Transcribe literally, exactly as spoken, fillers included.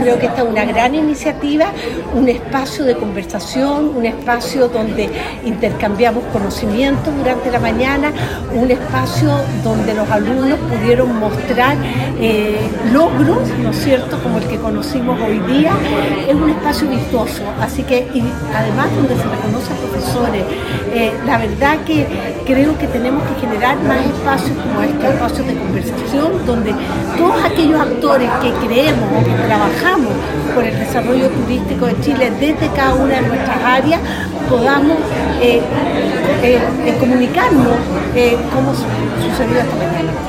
Creo que esta es una gran iniciativa, un espacio de conversación, un espacio donde intercambiamos conocimientos durante la mañana, un espacio donde los alumnos pudieron mostrar eh, logros, ¿no es cierto?, como el que conocimos hoy día. Es un espacio virtuoso, así que y además donde se reconoce a profesores. Eh, la verdad que creo que tenemos que generar más espacios como este, espacios de conversación, donde todos aquellos actores que creemos o que trabajamos por el desarrollo turístico de Chile desde cada una de nuestras áreas podamos eh, eh, eh, comunicarnos eh, cómo sucedió esta mañana.